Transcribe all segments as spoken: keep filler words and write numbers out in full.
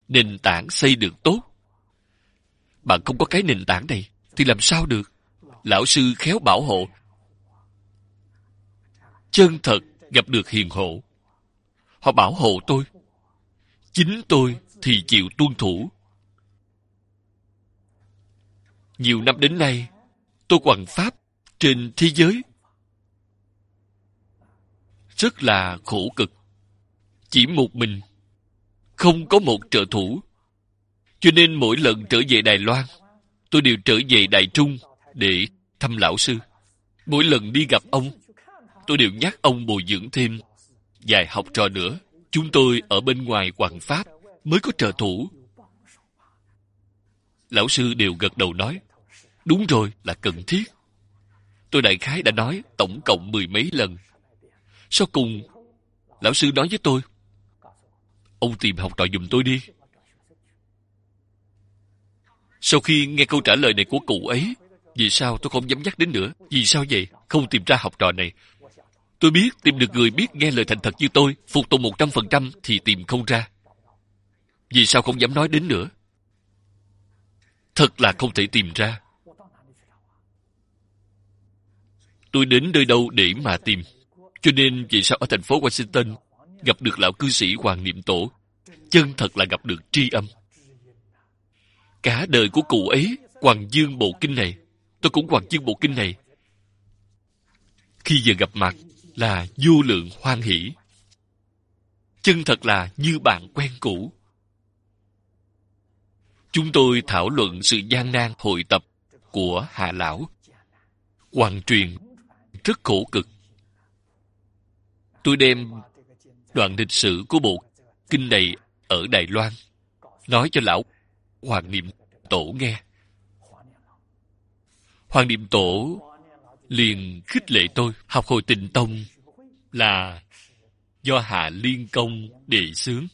nền tảng xây được tốt. Bạn không có cái nền tảng này thì làm sao được? Lão sư khéo bảo hộ, chân thật gặp được hiền hộ. Họ bảo hộ tôi, chính tôi thì chịu tuân thủ. Nhiều năm đến nay, tôi hoằng pháp trên thế giới rất là khổ cực. Chỉ một mình, không có một trợ thủ. Cho nên mỗi lần trở về Đài Loan, tôi đều trở về Đài Trung để thăm lão sư. Mỗi lần đi gặp ông, tôi đều nhắc ông bồi dưỡng thêm vài học trò nữa. Chúng tôi ở bên ngoài hoằng pháp mới có trợ thủ. Lão sư đều gật đầu nói, đúng rồi, là cần thiết. Tôi đại khái đã nói tổng cộng mười mấy lần. Sau cùng, lão sư nói với tôi, ông tìm học trò giùm tôi đi. Sau khi nghe câu trả lời này của cụ ấy, vì sao tôi không dám nhắc đến nữa? Vì sao vậy? Không tìm ra học trò này. Tôi biết tìm được người biết nghe lời thành thật như tôi, phục tùng một trăm phần trăm thì tìm không ra. Vì sao không dám nói đến nữa? Thật là không thể tìm ra. Tôi đến nơi đâu để mà tìm? Cho nên vì sao ở thành phố Washington gặp được lão cư sĩ Hoàng Niệm Tổ, chân thật là gặp được tri âm. Cả đời của cụ ấy hoằng dương bộ kinh này, tôi cũng hoằng dương bộ kinh này. Khi giờ gặp mặt là vô lượng hoan hỷ, chân thật là như bạn quen cũ. Chúng tôi thảo luận sự gian nan hội tập của Hà Lão. Hoàng truyền rất khổ cực. Tôi đem đoạn lịch sử của bộ kinh này ở Đài Loan nói cho lão Hoàng Niệm Tổ nghe. Hoàng Niệm Tổ liền khích lệ tôi. Học Hồi Tịnh Tông là do Hạ Liên Công đề xướng.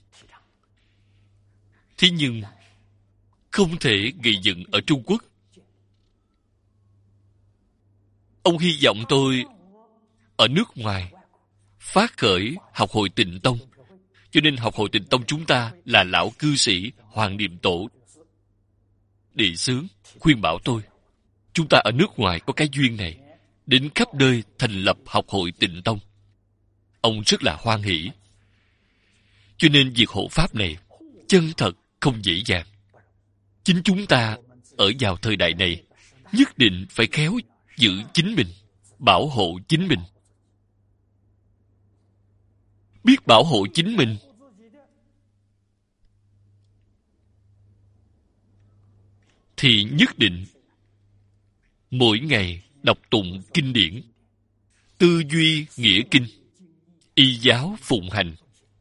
Thế nhưng không thể gây dựng ở Trung Quốc. Ông hy vọng tôi ở nước ngoài phát khởi Học Hồi Tịnh Tông. Cho nên Học Hồi Tịnh Tông chúng ta là lão cư sĩ Hoàng Niệm Tổ đề xướng, khuyên bảo tôi. Chúng ta ở nước ngoài có cái duyên này, đến khắp nơi thành lập Học Hội Tịnh Tông. Ông rất là hoan hỷ. Cho nên việc hộ pháp này chân thật không dễ dàng. Chính chúng ta ở vào thời đại này nhất định phải khéo giữ chính mình, bảo hộ chính mình. Biết bảo hộ chính mình thì nhất định mỗi ngày đọc tụng kinh điển, tư duy nghĩa kinh, y giáo phụng hành,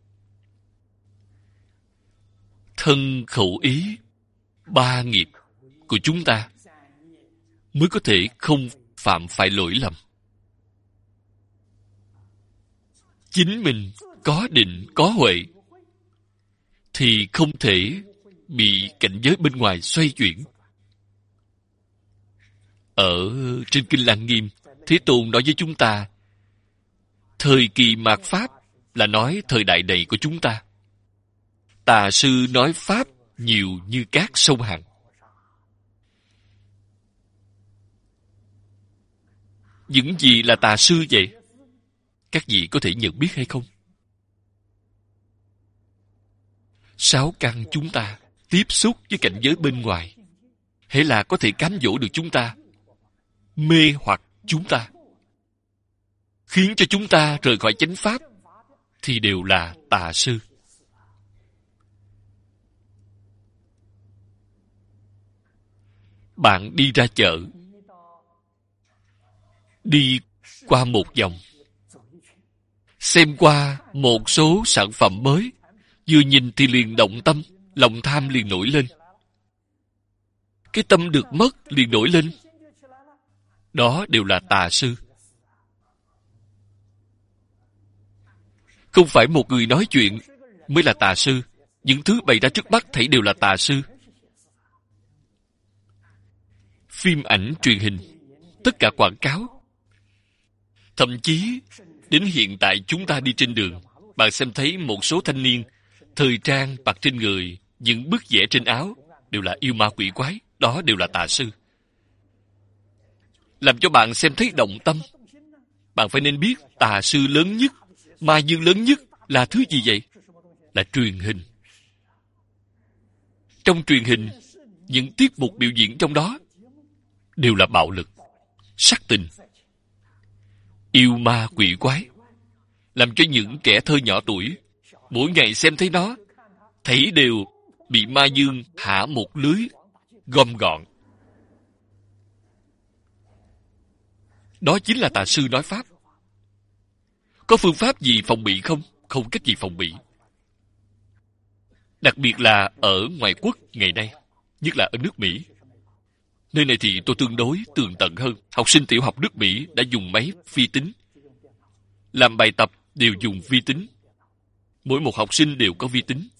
thân khẩu ý ba nghiệp của chúng ta mới có thể không phạm phải lỗi lầm. Chính mình có định, có huệ thì không thể bị cảnh giới bên ngoài xoay chuyển. Ở trên Kinh Lăng Nghiêm, Thế Tôn nói với chúng ta, thời kỳ mạt Pháp là nói thời đại này của chúng ta. Tà sư nói Pháp nhiều như cát sông Hằng. Những gì là tà sư vậy? Các vị có thể nhận biết hay không? Sáu căn chúng ta tiếp xúc với cảnh giới bên ngoài, hễ là có thể cám dỗ được chúng ta, mê hoặc chúng ta, khiến cho chúng ta rời khỏi chánh pháp, thì đều là tà sư. Bạn đi ra chợ, đi qua một vòng, xem qua một số sản phẩm mới, vừa nhìn thì liền động tâm, lòng tham liền nổi lên. Cái tâm được mất liền nổi lên. Đó đều là tà sư. Không phải một người nói chuyện mới là tà sư. Những thứ bày ra trước mắt thảy đều là tà sư. Phim ảnh truyền hình, tất cả quảng cáo, thậm chí đến hiện tại chúng ta đi trên đường, bạn xem thấy một số thanh niên thời trang mặc trên người những bức vẽ trên áo đều là yêu ma quỷ quái, đó đều là tà sư. Làm cho bạn xem thấy động tâm. Bạn phải nên biết tà sư lớn nhất, ma dương lớn nhất là thứ gì vậy? Là truyền hình. Trong truyền hình, những tiết mục biểu diễn trong đó đều là bạo lực, sắc tình, yêu ma quỷ quái, làm cho những kẻ thơ nhỏ tuổi mỗi ngày xem thấy nó, thấy đều bị ma dương hạ một lưới gom gọn. Đó chính là tà sư nói pháp. Có phương pháp gì phòng bị không? Không cách gì phòng bị. Đặc biệt là ở ngoại quốc ngày nay, nhất là ở nước Mỹ. Nơi này thì tôi tương đối tường tận hơn. Học sinh tiểu học nước Mỹ đã dùng máy vi tính. Làm bài tập đều dùng vi tính. Mỗi một học sinh đều có vi tính.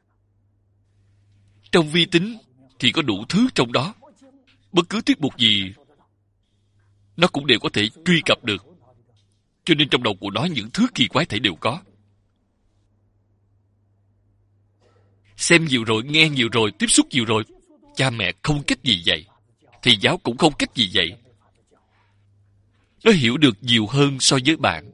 Trong vi tính thì có đủ thứ trong đó. Bất cứ tiết mục gì nó cũng đều có thể truy cập được. Cho nên trong đầu của nó những thứ kỳ quái thể đều có. Xem nhiều rồi, nghe nhiều rồi, tiếp xúc nhiều rồi, cha mẹ không cách gì dạy, thầy giáo cũng không cách gì dạy. Nó hiểu được nhiều hơn so với bạn.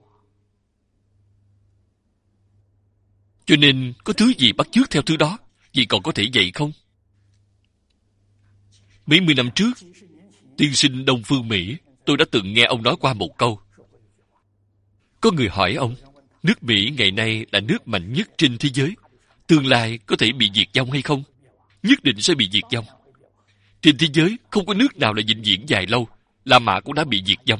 Cho nên có thứ gì bắt chước theo thứ đó, vậy còn có thể dạy không? Mấy mươi năm trước, tiên sinh Đông Phương Mỹ, tôi đã từng nghe ông nói qua một câu. Có người hỏi ông, nước Mỹ ngày nay là nước mạnh nhất trên thế giới, tương lai có thể bị diệt vong hay không? Nhất định sẽ bị diệt vong. Trên thế giới không có nước nào là vĩnh viễn dài lâu, La Mã cũng đã bị diệt vong.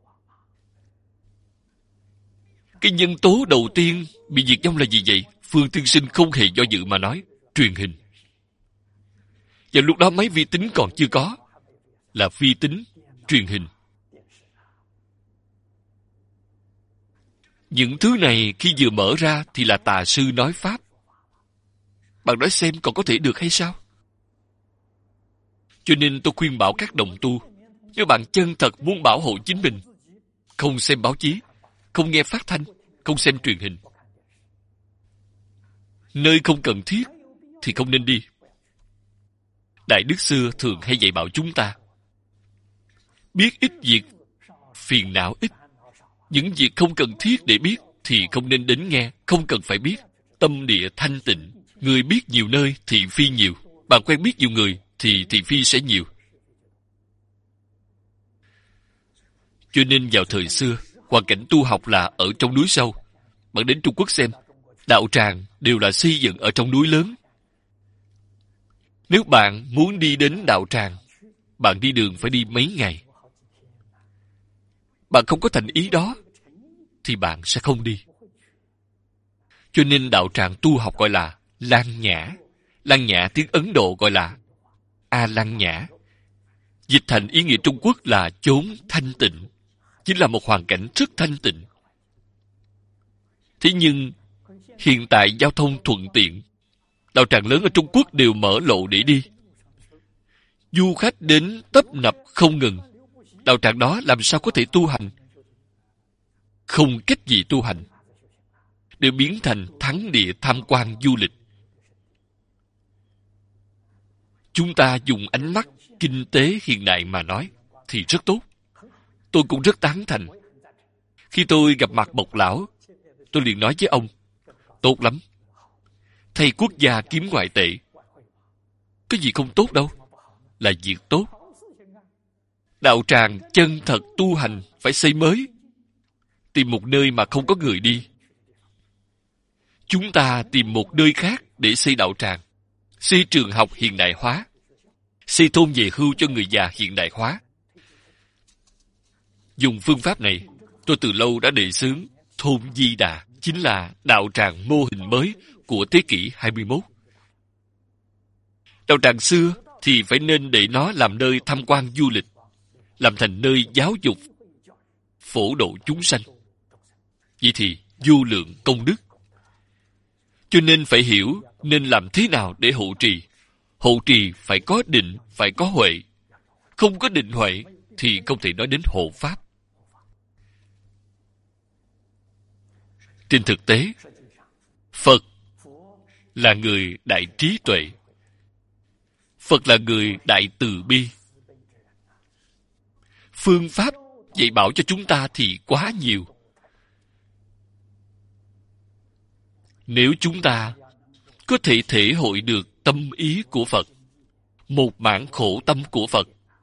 Cái nhân tố đầu tiên bị diệt vong là gì vậy? Phương tiên sinh không hề do dự mà nói, truyền hình. Và lúc đó máy vi tính còn chưa có, là vi tính, truyền hình. Những thứ này khi vừa mở ra thì là tà sư nói pháp. Bạn nói xem còn có thể được hay sao? Cho nên tôi khuyên bảo các đồng tu, nếu bạn chân thật muốn bảo hộ chính mình, không xem báo chí, không nghe phát thanh, không xem truyền hình. Nơi không cần thiết thì không nên đi. Đại Đức xưa thường hay dạy bảo chúng ta, biết ít việc, phiền não ít. Những việc không cần thiết để biết thì không nên đến nghe, không cần phải biết. Tâm địa thanh tịnh, người biết nhiều nơi, thị phi nhiều. Bạn quen biết nhiều người thì thị phi sẽ nhiều. Cho nên vào thời xưa, hoàn cảnh tu học là ở trong núi sâu. Bạn đến Trung Quốc xem, đạo tràng đều là xây dựng ở trong núi lớn. Nếu bạn muốn đi đến đạo tràng, bạn đi đường phải đi mấy ngày. Bạn không có thành ý đó, thì bạn sẽ không đi. Cho nên đạo tràng tu học gọi là Lan Nhã. Lan Nhã tiếng Ấn Độ gọi là A Lan Nhã. Dịch thành ý nghĩa Trung Quốc là chốn thanh tịnh. Chính là một hoàn cảnh rất thanh tịnh. Thế nhưng, hiện tại giao thông thuận tiện. Đạo tràng lớn ở Trung Quốc đều mở lộ để đi. Du khách đến tấp nập không ngừng. Đạo tràng đó làm sao có thể tu hành? Không cách gì tu hành. Đều biến thành thắng địa tham quan du lịch. Chúng ta dùng ánh mắt kinh tế hiện đại mà nói thì rất tốt. Tôi cũng rất tán thành. Khi tôi gặp mặt Bộc Lão, tôi liền nói với ông, tốt lắm. Thầy quốc gia kiếm ngoại tệ. Có gì không tốt đâu. Là việc tốt. Đạo tràng chân thật tu hành phải xây mới. Tìm một nơi mà không có người đi. Chúng ta tìm một nơi khác để xây đạo tràng. Xây trường học hiện đại hóa. Xây thôn về hưu cho người già hiện đại hóa. Dùng phương pháp này, tôi từ lâu đã đề xướng thôn Di Đà, chính là đạo tràng mô hình mới của thế kỷ hai mươi mốt. Đạo tràng xưa thì phải nên để nó làm nơi tham quan du lịch, làm thành nơi giáo dục, phổ độ chúng sanh. Vậy thì vô lượng công đức. Cho nên phải hiểu nên làm thế nào để hộ trì. Hộ trì phải có định, phải có huệ. Không có định huệ thì không thể nói đến hộ pháp. Trên thực tế, Phật là người đại trí tuệ. Phật là người đại từ bi. Phương pháp dạy bảo cho chúng ta thì quá nhiều. Nếu chúng ta có thể thể hội được tâm ý của Phật, một mảng khổ tâm của Phật,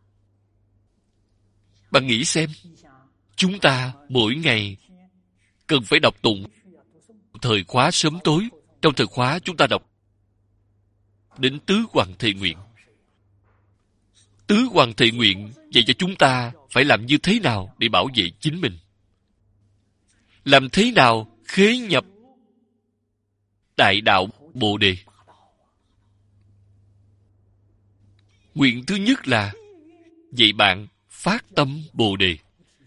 bạn nghĩ xem, chúng ta mỗi ngày cần phải đọc tụng thời khóa sớm tối. Trong thời khóa chúng ta đọc đến tứ hoàng thệ nguyện. Tứ hoàng thệ nguyện dạy cho chúng ta phải làm như thế nào để bảo vệ chính mình. Làm thế nào khế nhập đại đạo Bồ Đề. Nguyện thứ nhất là dạy bạn phát tâm Bồ Đề.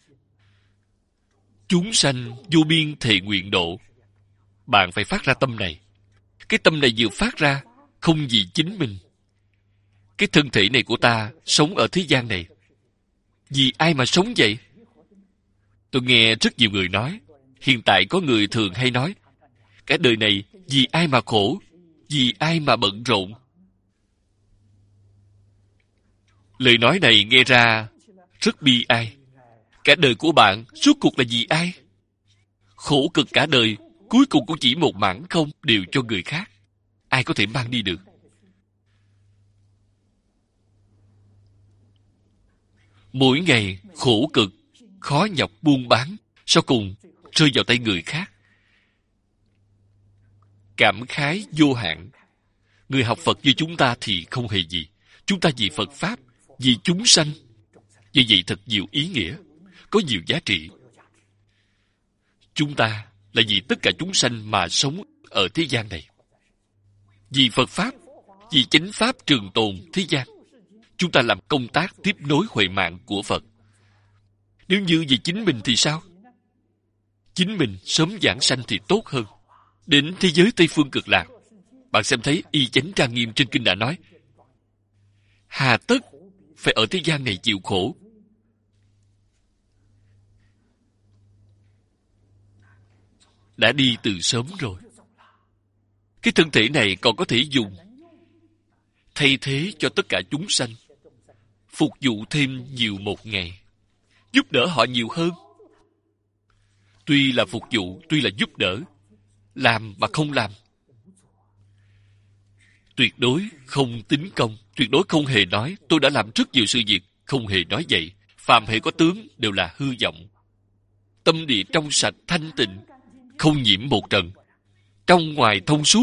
Chúng sanh vô biên thệ nguyện độ. Bạn phải phát ra tâm này. Cái tâm này vừa phát ra, không vì chính mình. Cái thân thể này của ta sống ở thế gian này, vì ai mà sống vậy? Tôi nghe rất nhiều người nói, hiện tại có người thường hay nói, cả đời này vì ai mà khổ, vì ai mà bận rộn. Lời nói này nghe ra rất bi ai. Cả đời của bạn suốt cuộc là vì ai? Khổ cực cả đời, cuối cùng cũng chỉ một mảng không đều cho người khác. Ai có thể mang đi được? Mỗi ngày khổ cực, khó nhọc buôn bán, sau cùng rơi vào tay người khác. Cảm khái vô hạn. Người học Phật như chúng ta thì không hề gì. Chúng ta vì Phật Pháp, vì chúng sanh. Vì vậy thật nhiều ý nghĩa, có nhiều giá trị. Chúng ta là vì tất cả chúng sanh mà sống ở thế gian này. Vì Phật Pháp, vì chánh Pháp trường tồn thế gian. Chúng ta làm công tác tiếp nối huệ mạng của Phật. Nếu như vì chính mình thì sao? Chính mình sớm giảng sanh thì tốt hơn. Đến thế giới Tây Phương Cực Lạc, bạn xem thấy Y Chánh Trang Nghiêm trên kinh đã nói, hà tất phải ở thế gian này chịu khổ. Đã đi từ sớm rồi. Cái thân thể này còn có thể dùng thay thế cho tất cả chúng sanh, phục vụ thêm nhiều một ngày, giúp đỡ họ nhiều hơn. Tuy là phục vụ, tuy là giúp đỡ, làm mà không làm. Tuyệt đối không tính công, tuyệt đối không hề nói tôi đã làm rất nhiều sự việc, không hề nói vậy. Phàm hệ có tướng đều là hư vọng. Tâm địa trong sạch thanh tịnh, không nhiễm một trần, trong ngoài thông suốt.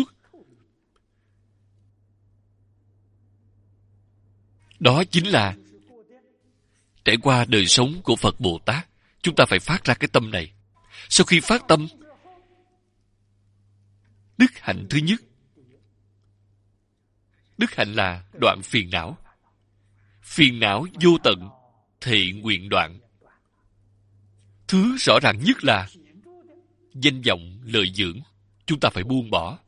Đó chính là trải qua đời sống của Phật Bồ Tát. Chúng ta phải phát ra cái tâm này. Sau khi phát tâm, đức hạnh thứ nhất, đức hạnh là đoạn phiền não. Phiền não vô tận, thệ nguyện đoạn. Thứ rõ ràng nhất là danh vọng lợi dưỡng. Chúng ta phải buông bỏ.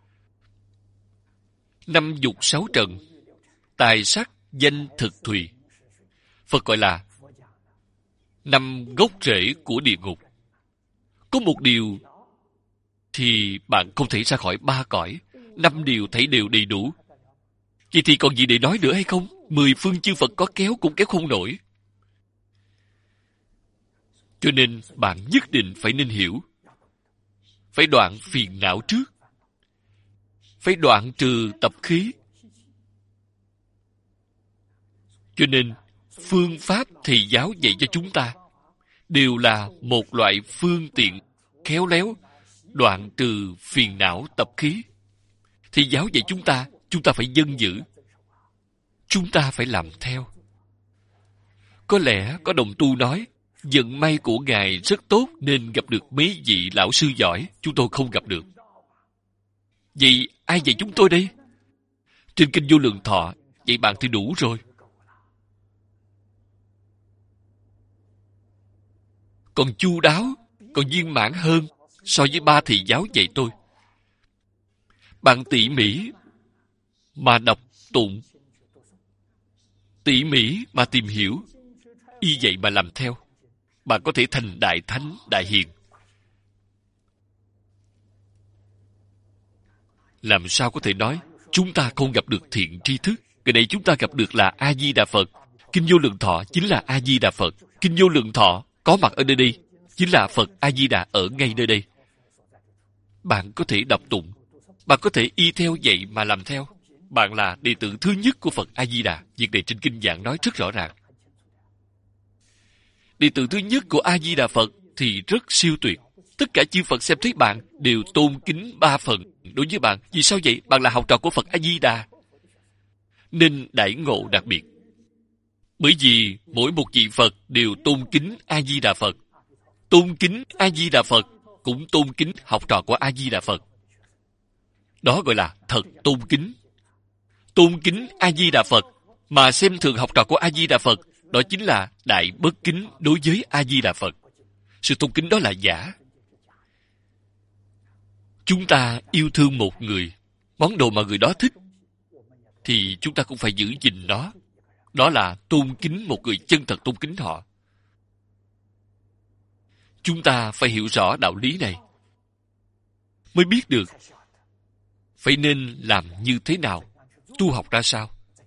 Năm dục sáu trần, tài sắc danh thực thùy. Phật gọi là năm gốc rễ của địa ngục. Có một điều thì bạn không thể ra khỏi ba cõi. Năm điều thấy đều đầy đủ. Vậy thì còn gì để nói nữa hay không? Mười phương chư Phật có kéo cũng kéo không nổi. Cho nên bạn nhất định phải nên hiểu. Phải đoạn phiền não trước. Phải đoạn trừ tập khí. Cho nên phương pháp thầy giáo dạy cho chúng ta đều là một loại phương tiện khéo léo đoạn trừ phiền não tập khí. Thầy giáo dạy chúng ta, chúng ta phải dân giữ. Chúng ta phải làm theo. Có lẽ có đồng tu nói, vận may của Ngài rất tốt nên gặp được mấy vị lão sư giỏi, chúng tôi không gặp được. Vậy ai dạy chúng tôi đây? Trên kinh Vô Lượng Thọ, vậy bạn thì đủ rồi. Còn chu đáo, còn viên mãn hơn so với ba thầy giáo dạy tôi. Bạn tỉ mỉ mà đọc tụng, tỉ mỉ mà tìm hiểu, y vậy mà làm theo, bạn có thể thành đại thánh, đại hiền. Làm sao có thể nói chúng ta không gặp được thiện tri thức? Ngày nay chúng ta gặp được là A-di-đà Phật. Kinh Vô Lượng Thọ chính là A-di-đà Phật. Kinh Vô Lượng Thọ có mặt ở nơi đây chính là Phật A-di-đà ở ngay nơi đây. Bạn có thể đọc tụng, bạn có thể y theo vậy mà làm theo. Bạn là đệ tử thứ nhất của Phật A-di-đà. Việc này trên kinh giảng nói rất rõ ràng. Đệ tử thứ nhất của A-di-đà Phật thì rất siêu tuyệt. Tất cả chư Phật xem thấy bạn đều tôn kính ba phần đối với bạn. Vì sao vậy? Bạn là học trò của Phật A-di-đà, nên đãi ngộ đặc biệt. Bởi vì mỗi một vị Phật đều tôn kính A-di-đà Phật. Tôn kính A-di-đà Phật cũng tôn kính học trò của A-di-đà Phật. Đó gọi là thật tôn kính. Tôn kính A-di-đà Phật mà xem thường học trò của A-di-đà Phật, đó chính là đại bất kính đối với A-di-đà Phật. Sự tôn kính đó là giả. Chúng ta yêu thương một người, món đồ mà người đó thích, thì chúng ta cũng phải giữ gìn nó. Đó là tôn kính một người, chân thật tôn kính họ. Chúng ta phải hiểu rõ đạo lý này, mới biết được phải nên làm như thế nào, tu học ra sao.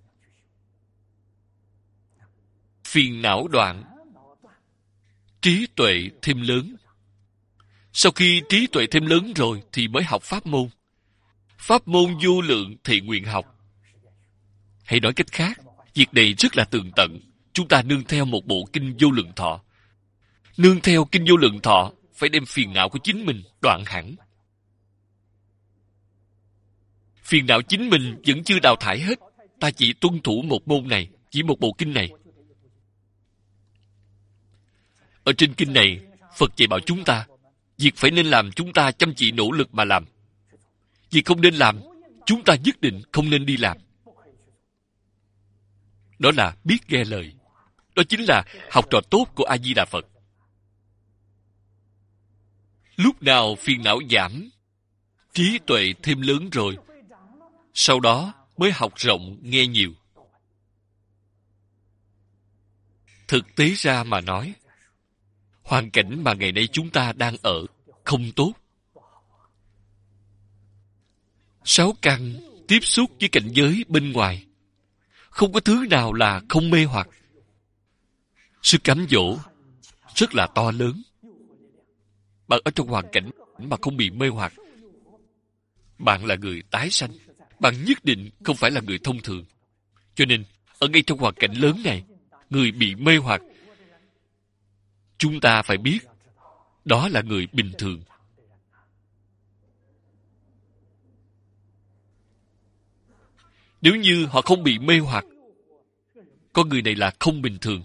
Phiền não đoạn, trí tuệ thêm lớn. Sau khi trí tuệ thêm lớn rồi thì mới học pháp môn. Pháp môn vô lượng thì nguyện học. Hay nói cách khác, việc này rất là tường tận. Chúng ta nương theo một bộ kinh Vô Lượng Thọ. Nương theo kinh Vô Lượng Thọ, phải đem phiền não của chính mình đoạn hẳn. Phiền não chính mình vẫn chưa đào thải hết. Ta chỉ tuân thủ một môn này, chỉ một bộ kinh này. Ở trên kinh này, Phật dạy bảo chúng ta, việc phải nên làm chúng ta chăm chỉ nỗ lực mà làm. Việc không nên làm, chúng ta nhất định không nên đi làm. Đó là biết nghe lời. Đó chính là học trò tốt của A-di-đà Phật. Lúc nào phiền não giảm, trí tuệ thêm lớn rồi, sau đó mới học rộng nghe nhiều. Thực tế ra mà nói, hoàn cảnh mà ngày nay chúng ta đang ở không tốt. Sáu căn tiếp xúc với cảnh giới bên ngoài, không có thứ nào là không mê hoặc. Sự cám dỗ rất là to lớn. Bạn ở trong hoàn cảnh mà không bị mê hoặc, bạn là người tái sanh. Bạn nhất định không phải là người thông thường. Cho nên, ở ngay trong hoàn cảnh lớn này, người bị mê hoặc, chúng ta phải biết, đó là người bình thường. Nếu như họ không bị mê hoặc, con người này là không bình thường.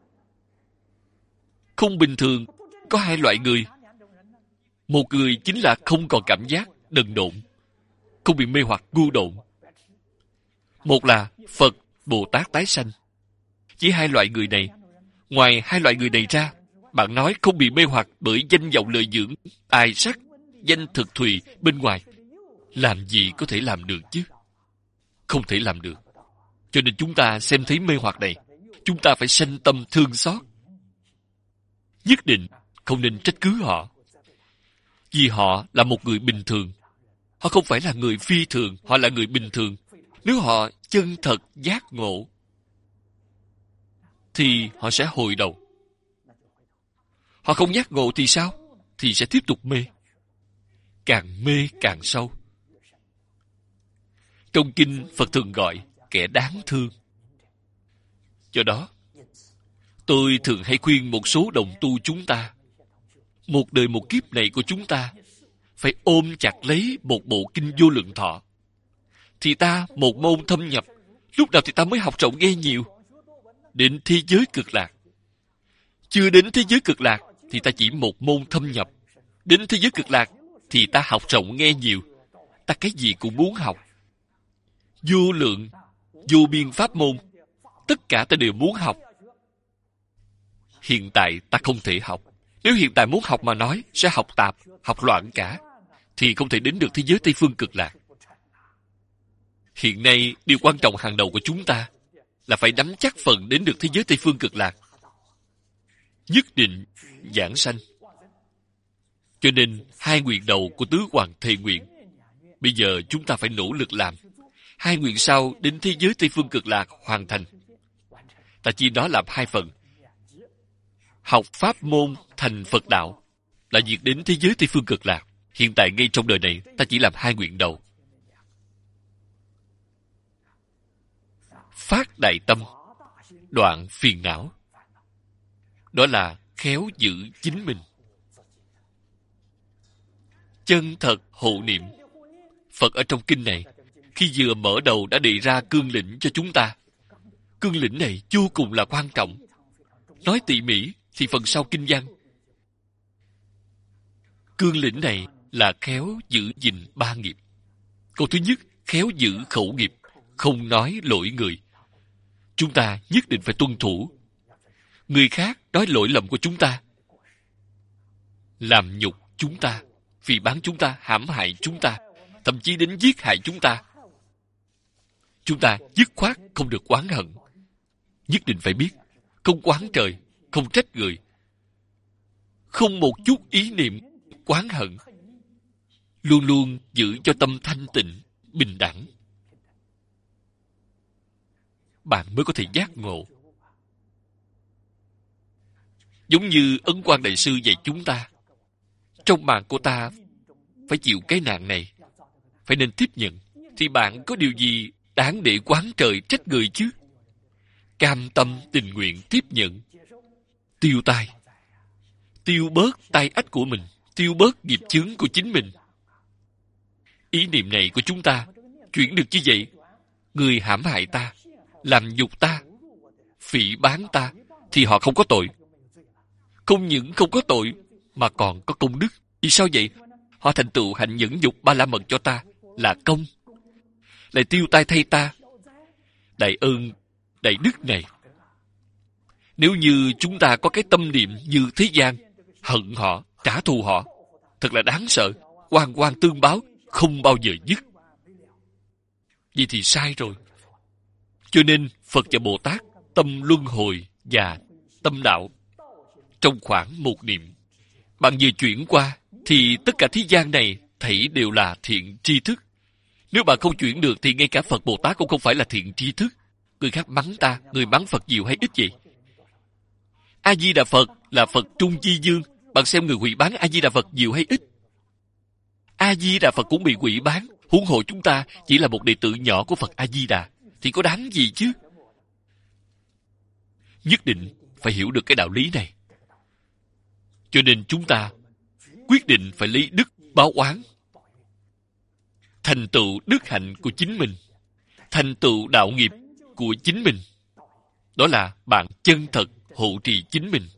Không bình thường có hai loại người. Một người chính là không còn cảm giác, đần độn, không bị mê hoặc, ngu độn. Một là Phật, Bồ Tát tái sanh. Chỉ hai loại người này. Ngoài hai loại người này ra, bạn nói không bị mê hoặc bởi danh vọng lợi dưỡng, tài sắc, danh thực thùy bên ngoài, làm gì có thể làm được chứ? Không thể làm được. Cho nên chúng ta xem thấy mê hoặc này, chúng ta phải sanh tâm thương xót. Nhất định không nên trách cứ họ. Vì họ là một người bình thường. Họ không phải là người phi thường, họ là người bình thường. Nếu họ chân thật giác ngộ, thì họ sẽ hồi đầu. Họ không giác ngộ thì sao? Thì sẽ tiếp tục mê. Càng mê càng sâu. Trong kinh, Phật thường gọi kẻ đáng thương. Do đó, tôi thường hay khuyên một số đồng tu chúng ta, một đời một kiếp này của chúng ta, phải ôm chặt lấy một bộ kinh Vô Lượng Thọ. Thì ta một môn thâm nhập, lúc nào thì ta mới học rộng nghe nhiều. Đến thế giới cực lạc. Chưa đến thế giới cực lạc, thì ta chỉ một môn thâm nhập. Đến thế giới cực lạc, thì ta học rộng nghe nhiều. Ta cái gì cũng muốn học. Vô lượng, vô biên pháp môn, tất cả ta đều muốn học. Hiện tại ta không thể học. Nếu hiện tại muốn học mà nói, sẽ học tạp, học loạn cả, thì không thể đến được thế giới Tây Phương cực lạc. Hiện nay, điều quan trọng hàng đầu của chúng ta là phải nắm chắc phần đến được thế giới Tây Phương cực lạc. Nhất định giảng sanh. Cho nên, hai nguyện đầu của Tứ Hoàng Thề Nguyện, bây giờ chúng ta phải nỗ lực làm. Hai nguyện sau đến thế giới Tây Phương Cực Lạc hoàn thành. Ta chia nó làm hai phần. Học pháp môn thành Phật đạo là việc đến thế giới Tây Phương Cực Lạc. Hiện tại ngay trong đời này, ta chỉ làm hai nguyện đầu. Phát đại tâm, đoạn phiền não. Đó là khéo giữ chính mình. Chân thật hộ niệm. Phật ở trong kinh này, khi vừa mở đầu đã đề ra cương lĩnh cho chúng ta. Cương lĩnh này vô cùng là quan trọng. Nói tỉ mỉ thì phần sau kinh văn. Cương lĩnh này là khéo giữ gìn ba nghiệp. Câu thứ nhất, khéo giữ khẩu nghiệp, không nói lỗi người. Chúng ta nhất định phải tuân thủ. Người khác nói lỗi lầm của chúng ta, làm nhục chúng ta, phỉ báng chúng ta, hãm hại chúng ta, thậm chí đến giết hại chúng ta. Chúng ta dứt khoát không được oán hận. Nhất định phải biết, không oán trời, không trách người. Không một chút ý niệm oán hận. Luôn luôn giữ cho tâm thanh tịnh, bình đẳng. Bạn mới có thể giác ngộ. Giống như Ấn Quang Đại Sư dạy chúng ta, trong mạng của ta phải chịu cái nạn này, phải nên tiếp nhận, thì bạn có điều gì đáng để oán trời trách người chứ? Cam tâm tình nguyện tiếp nhận, tiêu tai, tiêu bớt tai ách của mình, tiêu bớt nghiệp chướng của chính mình. Ý niệm này của chúng ta chuyển được như vậy, người hãm hại ta, làm nhục ta, phỉ báng ta, thì họ không có tội. Không những không có tội, mà còn có công đức. Vì sao vậy? Họ thành tựu hạnh nhẫn nhục ba la mật cho ta, là công. Lại tiêu tai thay ta. Đại ơn, đại đức này. Nếu như chúng ta có cái tâm niệm như thế gian, hận họ, trả thù họ, thật là đáng sợ. Oan oan tương báo, không bao giờ dứt. Vậy thì sai rồi. Cho nên Phật và Bồ Tát tâm luân hồi và tâm đạo trong khoảng một niệm. Bạn vừa chuyển qua thì tất cả thế gian này thảy đều là thiện tri thức. Nếu bạn không chuyển được thì ngay cả Phật Bồ Tát cũng không phải là thiện tri thức. Người khác mắng ta, người mắng Phật nhiều hay ít vậy? A Di Đà Phật là Phật trung chi dương. Bạn xem người hủy bán A Di Đà Phật nhiều hay ít? A Di Đà Phật cũng bị hủy bán. Huống hồ chúng ta chỉ là một đệ tử nhỏ của Phật A Di Đà, thì có đáng gì chứ? Nhất định phải hiểu được cái đạo lý này. Cho nên chúng ta quyết định phải lấy đức báo oán, thành tựu đức hạnh của chính mình, thành tựu đạo nghiệp của chính mình. Đó là bạn chân thật hộ trì chính mình.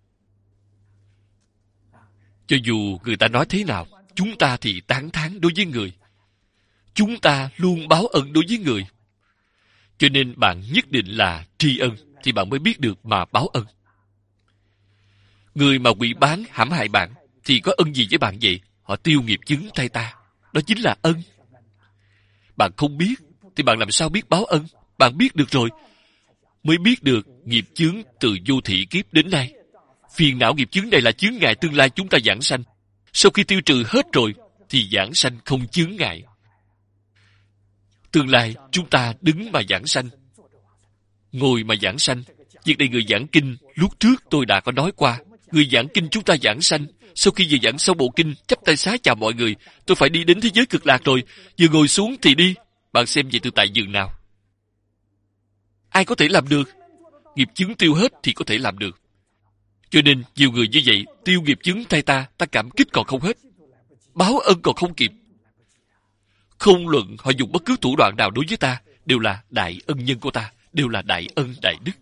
Cho dù người ta nói thế nào, chúng ta thì tán thán đối với người. Chúng ta luôn báo ân đối với người. Cho nên bạn nhất định là tri ân, thì bạn mới biết được mà báo ân. Người mà quỷ bán hãm hại bạn thì có ân gì với bạn vậy? Họ tiêu nghiệp chướng thay ta. Đó chính là ân. Bạn không biết thì bạn làm sao biết báo ân? Bạn biết được rồi mới biết được nghiệp chướng từ vô thị kiếp đến nay. Phiền não nghiệp chướng này là chướng ngại tương lai chúng ta giảng sanh. Sau khi tiêu trừ hết rồi thì giảng sanh không chướng ngại. Tương lai chúng ta đứng mà giảng sanh, ngồi mà giảng sanh. Việc này người giảng kinh lúc trước tôi đã có nói qua. Người giảng kinh chúng ta giảng sanh. Sau khi vừa giảng xong bộ kinh, chắp tay xá chào mọi người, tôi phải đi đến thế giới cực lạc rồi. Vừa ngồi xuống thì đi. Bạn xem vậy từ tại giường nào? Ai có thể làm được? Nghiệp chướng tiêu hết thì có thể làm được. Cho nên nhiều người như vậy, tiêu nghiệp chướng thay ta, ta cảm kích còn không hết, báo ân còn không kịp. Không luận họ dùng bất cứ thủ đoạn nào đối với ta, đều là đại ân nhân của ta, đều là đại ân đại đức.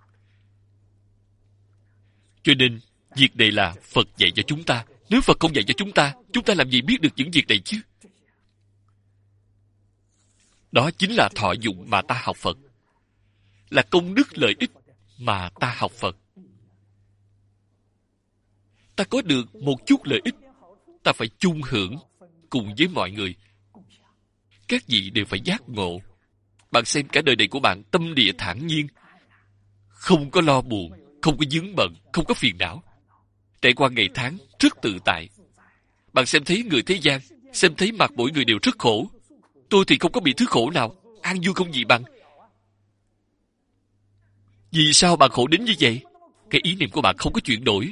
Cho nên việc này là Phật dạy cho chúng ta. Nếu Phật không dạy cho chúng ta, chúng ta làm gì biết được những việc này chứ? Đó chính là thọ dụng mà ta học Phật, là công đức lợi ích mà ta học Phật. Ta có được một chút lợi ích, ta phải chung hưởng cùng với mọi người. Các vị đều phải giác ngộ. Bạn xem cả đời này của bạn tâm địa thản nhiên, không có lo buồn, không có vướng bận, không có phiền não. Trải qua ngày tháng rất tự tại. Bạn xem thấy người thế gian, xem thấy mặt mỗi người đều rất khổ. Tôi thì không có bị thứ khổ nào. an vui không gì bằng. Vì sao bạn khổ đến như vậy? Cái ý niệm của bạn không có chuyển đổi,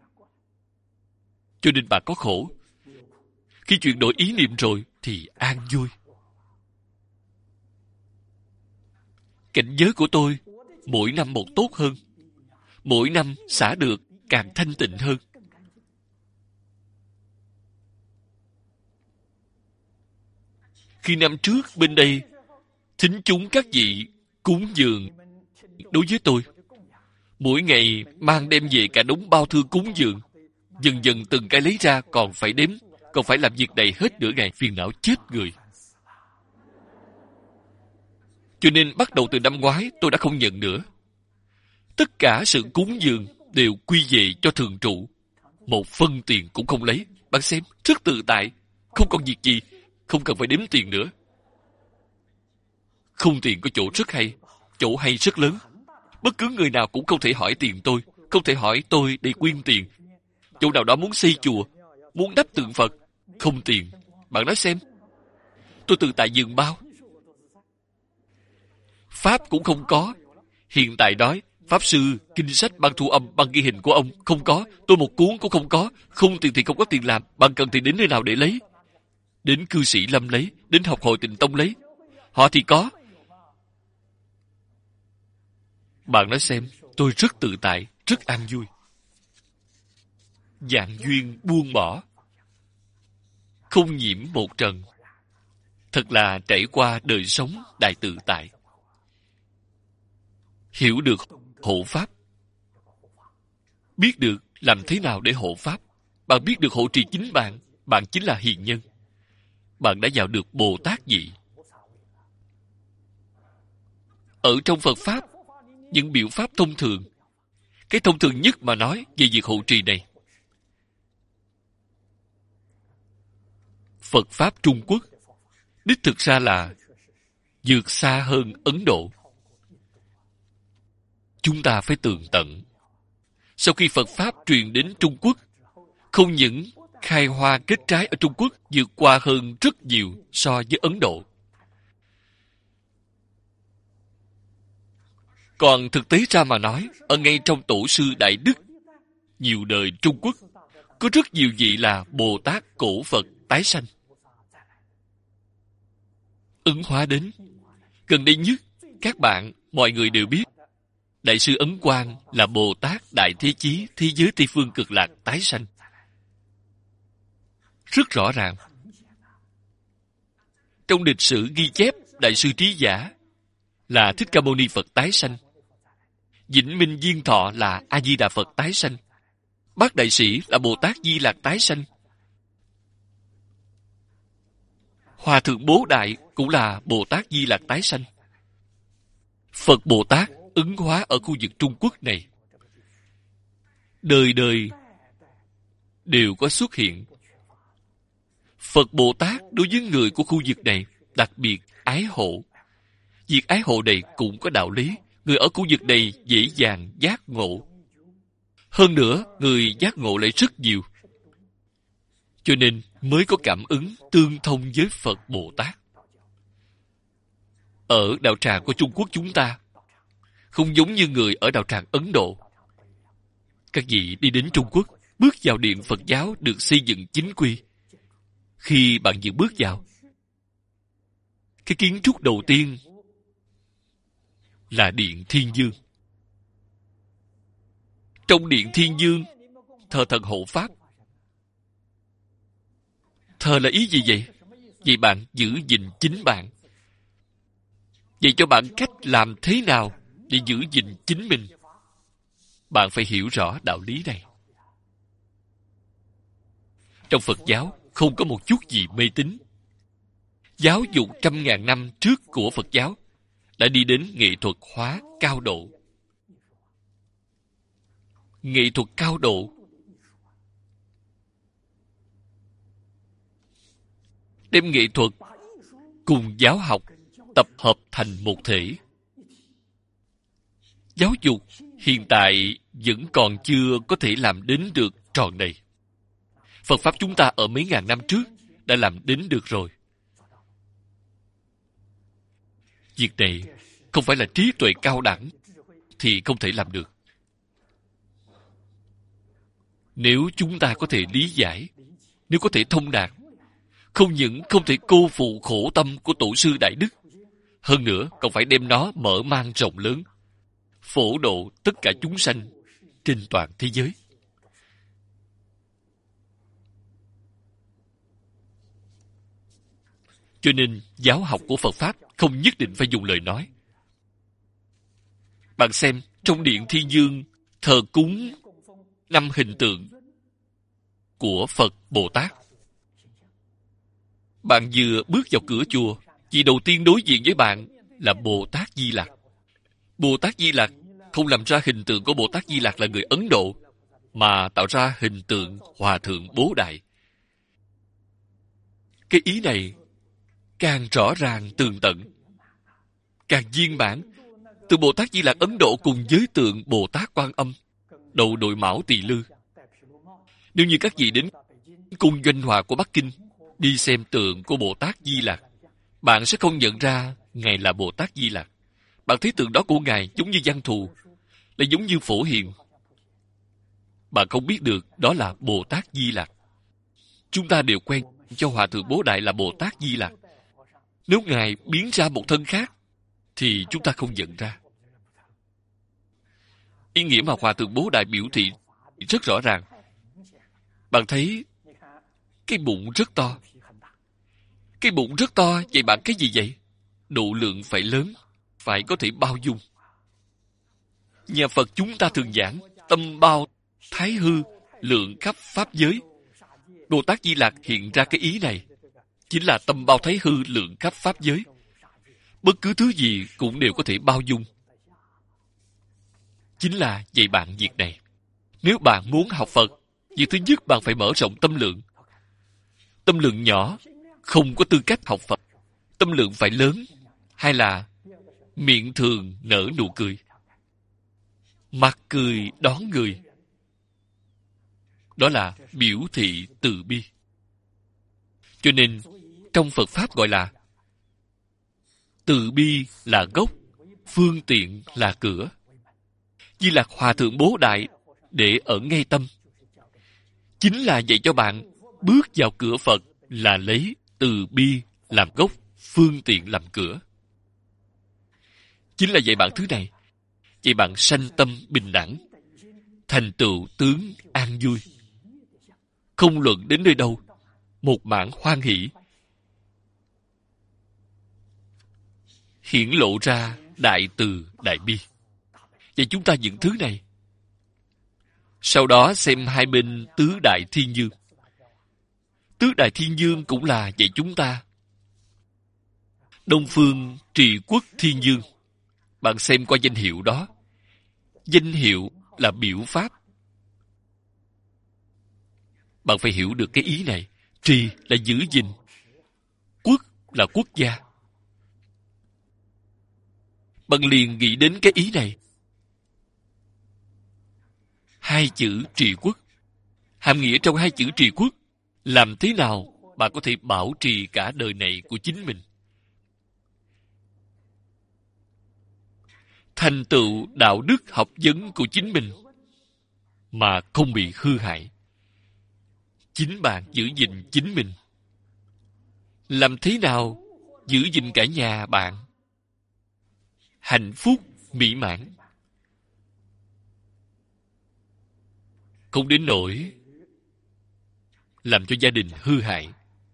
cho nên bạn có khổ. Khi chuyển đổi ý niệm rồi thì an vui. Cảnh giới của tôi mỗi năm một tốt hơn, mỗi năm xả được càng thanh tịnh hơn. Khi năm trước bên đây thính chúng các vị cúng dường đối với tôi, mỗi ngày mang đem về cả đống bao thư cúng dường, dần dần từng cái lấy ra, còn phải đếm, còn phải làm việc này hết nửa ngày, phiền não chết người. Cho nên bắt đầu từ năm ngoái tôi đã không nhận nữa. Tất cả sự cúng dường đều quy về cho thường trụ, một phân tiền cũng không lấy. Bạn xem, rất tự tại, không còn việc gì, không cần phải đếm tiền nữa. Không tiền có chỗ rất hay, chỗ hay rất lớn. Bất cứ người nào cũng không thể hỏi tiền tôi, không thể hỏi tôi để quyên tiền. Chỗ nào đó muốn xây chùa, muốn đắp tượng Phật, không tiền. Bạn nói xem, tôi tự tại dường bao. Pháp cũng không có. Hiện tại nói, Pháp Sư, kinh sách, băng thu âm, băng ghi hình của ông không có. Tôi một cuốn cũng không có. Không tiền thì không có tiền làm. Bạn cần thì đến nơi nào để lấy? Đến cư sĩ Lâm lấy, đến học hội Tịnh Tông lấy. Họ thì có. Bạn nói xem, tôi rất tự tại, rất an vui. Dạng duyên buông bỏ, không nhiễm một trần. Thật là trải qua đời sống đại tự tại. Hiểu được hộ pháp, biết được làm thế nào để hộ pháp. Bạn biết được hộ trì chính bạn, bạn chính là hiền nhân. Bạn đã vào được Bồ Tát vị. Ở trong Phật Pháp, những biểu pháp thông thường, cái thông thường nhất mà nói về việc hộ trì này, Phật Pháp Trung Quốc đích thực ra là vượt xa hơn Ấn Độ. Chúng ta phải tường tận. Sau khi Phật Pháp truyền đến Trung Quốc, không những khai hoa kết trái ở Trung Quốc vượt qua hơn rất nhiều so với Ấn Độ. Còn thực tế ra mà nói, ở ngay trong tổ sư Đại Đức, nhiều đời Trung Quốc, có rất nhiều vị là Bồ Tát cổ Phật tái sanh. Ứng hóa đến. Gần đây nhất, các bạn, mọi người đều biết, Đại sư Ấn Quang là Bồ Tát Đại Thế Chí thế giới Tây Phương Cực Lạc tái sanh. Rất rõ ràng. Trong lịch sử ghi chép, Đại sư Trí Giả là Thích Ca Mâu Ni Phật tái sanh. Vĩnh Minh Viên Thọ là A Di Đà Phật tái sanh. Bác Đại Sĩ là Bồ Tát Di Lạc tái sanh. Hòa Thượng Bố Đại cũng là Bồ Tát Di Lạc tái sanh. Phật Bồ Tát ứng hóa ở khu vực Trung Quốc này, đời đời đều có xuất hiện. Phật Bồ Tát đối với người của khu vực này đặc biệt ái hộ. Việc ái hộ này cũng có đạo lý. Người ở khu vực này dễ dàng giác ngộ. Hơn nữa, người giác ngộ lại rất nhiều. Cho nên mới có cảm ứng tương thông với Phật Bồ Tát. Ở đạo tràng của Trung Quốc chúng ta, không giống như người ở đạo tràng Ấn Độ. Các vị đi đến Trung Quốc, bước vào điện Phật giáo được xây dựng chính quy. Khi bạn vừa bước vào, cái kiến trúc đầu tiên là Điện Thiên Dương. Trong Điện Thiên Dương, thờ thần hộ Pháp. Thờ là ý gì vậy? Vậy bạn giữ gìn chính bạn. Vậy cho bạn cách làm thế nào để giữ gìn chính mình. Bạn phải hiểu rõ đạo lý này. Trong Phật giáo, không có một chút gì mê tín. Giáo dục trăm ngàn năm trước của Phật giáo đã đi đến nghệ thuật hóa cao độ. Nghệ thuật cao độ đem nghệ thuật cùng giáo học tập hợp thành một thể. Giáo dục hiện tại vẫn còn chưa có thể làm đến được tròn này. Phật Pháp chúng ta ở mấy ngàn năm trước đã làm đến được rồi. Việc này không phải là trí tuệ cao đẳng thì không thể làm được. Nếu chúng ta có thể lý giải, nếu có thể thông đạt, không những không thể cô phụ khổ tâm của tổ sư Đại Đức, hơn nữa còn phải đem nó mở mang rộng lớn, phổ độ tất cả chúng sanh trên toàn thế giới. Cho nên giáo học của Phật Pháp không nhất định phải dùng lời nói. Bạn xem, trong Điện Thiên Dương thờ cúng năm hình tượng của Phật Bồ Tát. Bạn vừa bước vào cửa chùa, vị đầu tiên đối diện với bạn là Bồ Tát Di Lặc. Bồ Tát Di Lặc không làm ra hình tượng của Bồ Tát Di Lặc là người Ấn Độ, mà tạo ra hình tượng Hòa Thượng Bố Đại. Cái ý này càng rõ ràng tường tận, càng viên mãn. Từ Bồ Tát Di Lặc Ấn Độ cùng với tượng Bồ Tát Quan Âm, đầu đội mão tỳ lư. Nếu như các vị đến cung Doanh Hòa của Bắc Kinh, đi xem tượng của Bồ Tát Di Lặc, bạn sẽ không nhận ra Ngài là Bồ Tát Di Lặc. Bạn thấy tượng đó của Ngài giống như Văn Thù, là giống như Phổ Hiền. Bạn không biết được đó là Bồ Tát Di Lặc. Chúng ta đều quen cho Hòa Thượng Bố Đại là Bồ Tát Di Lặc. Nếu Ngài biến ra một thân khác, thì chúng ta không nhận ra. Ý nghĩa mà Hòa Thượng Bố Đại biểu thị rất rõ ràng. Bạn thấy cái bụng rất to. Cái bụng rất to, vậy bạn cái gì vậy? Độ lượng phải lớn, phải có thể bao dung. Nhà Phật chúng ta thường giảng tâm bao thái hư, lượng khắp pháp giới. Bồ Tát Di Lặc hiện ra cái ý này, chính là tâm bao thái hư, lượng khắp pháp giới. Bất cứ thứ gì cũng đều có thể bao dung. Chính là dạy bạn việc này. Nếu bạn muốn học Phật, việc thứ nhất bạn phải mở rộng tâm lượng. Tâm lượng nhỏ không có tư cách học Phật. Tâm lượng phải lớn, hay là miệng thường nở nụ cười, mặt cười đón người. Đó là biểu thị từ bi. Cho nên trong Phật Pháp gọi là từ bi là gốc, phương tiện là cửa. Di Lặc Hòa Thượng Bố Đại để ở ngay tâm, chính là dạy cho bạn bước vào cửa Phật là lấy từ bi làm gốc, phương tiện làm cửa. Chính là dạy bạn thứ này, dạy bạn sanh tâm bình đẳng, thành tựu tướng an vui. Không luận đến nơi đâu, một mảng hoan hỷ, hiển lộ ra đại từ đại bi. Và chúng ta những thứ này. Sau đó xem hai bên tứ đại thiên dương. Tứ đại thiên dương cũng là dạy chúng ta. Đông phương trì quốc thiên dương. Bạn xem qua danh hiệu đó. Danh hiệu là biểu pháp. Bạn phải hiểu được cái ý này. Trì là giữ gìn. Quốc là quốc gia. Bạn liền nghĩ đến cái ý này. Hai chữ trì quốc. Hàm nghĩa trong hai chữ trì quốc, làm thế nào bạn có thể bảo trì cả đời này của chính mình, thành tựu đạo đức học vấn của chính mình mà không bị hư hại. Chính bạn giữ gìn chính mình. Làm thế nào giữ gìn cả nhà bạn hạnh phúc mỹ mãn, không đến nỗi làm cho gia đình hư hại.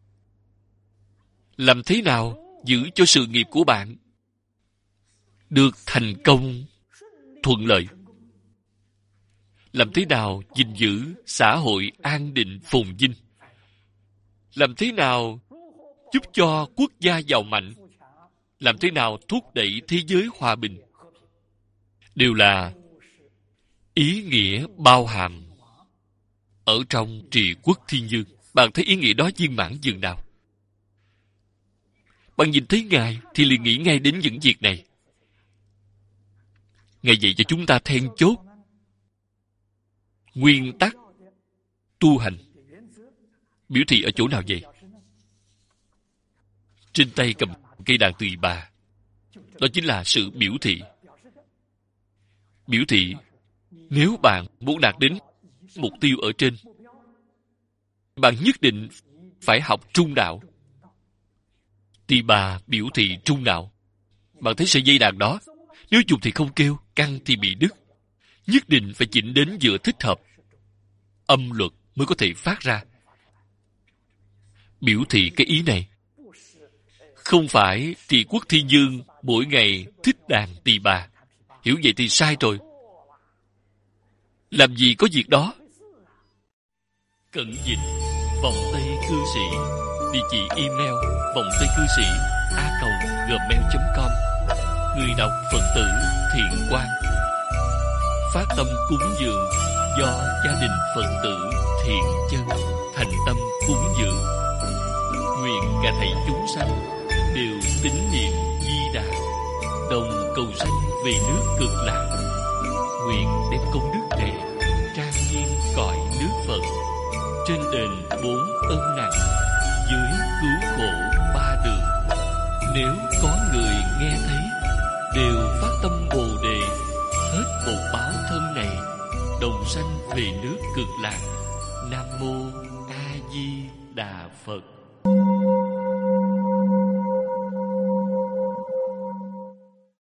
Làm thế nào giữ cho sự nghiệp của bạn được thành công thuận lợi. Làm thế nào gìn giữ xã hội an định phồn vinh. Làm thế nào giúp cho quốc gia giàu mạnh. Làm thế nào thúc đẩy thế giới hòa bình. Đều là ý nghĩa bao hàm ở trong trì quốc thiên dương. Bạn thấy ý nghĩa đó viên mãn dường nào? Bạn nhìn thấy Ngài thì liền nghĩ ngay đến những việc này. Ngài dạy cho chúng ta then chốt nguyên tắc tu hành. Biểu thị ở chỗ nào vậy? Trên tay cầm cây đàn tỳ bà, Đó chính là sự biểu thị. Biểu thị, nếu bạn muốn đạt đến mục tiêu ở trên, bạn nhất định phải học trung đạo. Tỳ bà biểu thị trung đạo. Bạn thấy sợi dây đàn đó, nếu dùng thì không kêu, căng thì bị đứt. Nhất định phải chỉnh đến giữa thích hợp, âm luật mới có thể phát ra. Biểu thị cái ý này. Không phải Trị Quốc Thiên Dương mỗi ngày thích đàn tỳ bà. Hiểu vậy thì sai rồi. Làm gì có việc đó. Cận dịch vòng tây cư sĩ. Địa chỉ email vòng tây cư sĩ a còng gmail chấm com. Người đọc Phật tử Thiện Quang. Phát tâm cúng dường do gia đình Phật tử Thiện Chân thành tâm cúng dường. Nguyện cả thảy chúng sanh đều tín niệm Di Đà, đồng cầu sanh về nước Cực Lạc. Nguyện đem công đức này trang nghiêm cõi nước Phật, trên đền bốn ân nặng, dưới cứu khổ ba đường. Nếu có người nghe thấy, đều phát tâm Bồ Đề, hết một báo thân này, đồng sanh về nước Cực Lạc. Nam mô A Di Đà Phật.